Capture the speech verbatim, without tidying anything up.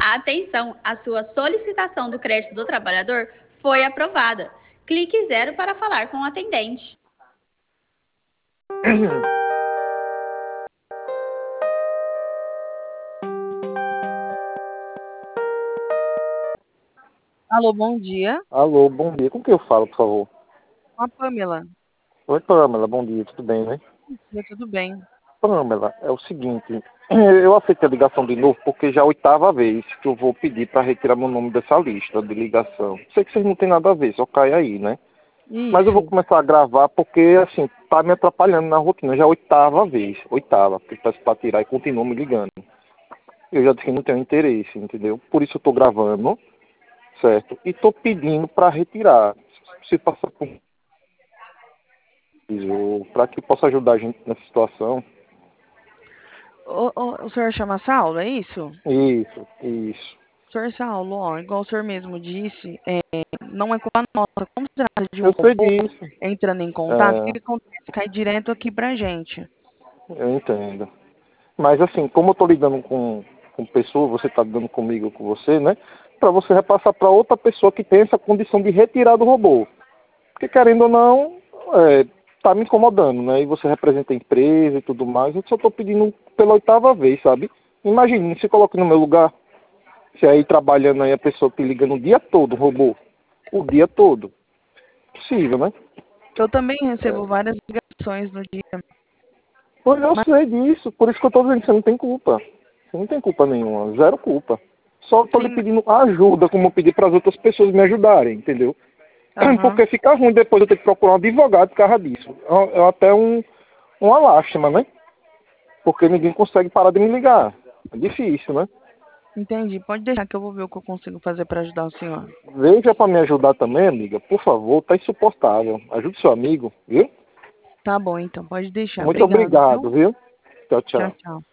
Atenção, a sua solicitação do crédito do trabalhador foi aprovada. Clique zero para falar com o atendente. Alô, bom dia. Alô, bom dia. Com quem eu falo, por favor? Com a Pamela. Oi, Pamela. Bom dia. Tudo bem, né? Bom dia, tudo bem. Pamela, é o seguinte. Eu aceitei a ligação de novo porque já é a oitava vez que eu vou pedir para retirar meu nome dessa lista de ligação. Sei que vocês não tem nada a ver, só cai aí, né? Isso. Mas eu vou começar a gravar porque, assim, tá me atrapalhando na rotina. Já é a oitava vez. Oitava. Porque peço para tirar e continua me ligando. Eu já disse que não tenho interesse, entendeu? Por isso eu tô gravando, certo? E tô pedindo para retirar. Se passar por para que possa ajudar a gente nessa situação. O, o, o senhor chama Saulo, é isso? Isso, isso. Senhor Saulo, ó, igual o senhor mesmo disse, é, não é culpa nossa. Como se trata de um Eu sei robô disso. entrando em contato, o que, É, que acontece? Cai direto aqui pra gente. eu entendo. Mas assim, como eu tô lidando com, com pessoa, você tá lidando comigo, com você, né? Para você repassar para outra pessoa que tem essa condição de retirar do robô. Porque querendo ou não, é, tá me incomodando, né? E você representa a empresa e tudo mais. Eu só tô pedindo pela oitava vez, sabe? Imagine, se coloque no meu lugar. Se aí trabalhando aí a pessoa te liga no dia todo, o robô. O dia todo. Possível, né? Eu também recebo É. várias ligações no dia. Pois eu Mas sei disso, por isso que eu tô dizendo que você não tem culpa. Você não tem culpa nenhuma, zero culpa. Só tô lhe sim, pedindo ajuda, como eu pedi para as outras pessoas me ajudarem, entendeu? aham. Porque fica ruim depois eu ter que procurar um advogado por causa disso. É é até um, uma lástima, né? Porque ninguém consegue parar de me ligar. É difícil, né? Entendi. Pode deixar que eu vou ver o que eu consigo fazer para ajudar o senhor. Veja para me ajudar também, amiga, por favor, tá insuportável. Ajude seu amigo, viu? Tá bom, então. Pode deixar. Muito Obrigado, obrigado, viu? viu? Tchau, Tchau, tchau. tchau.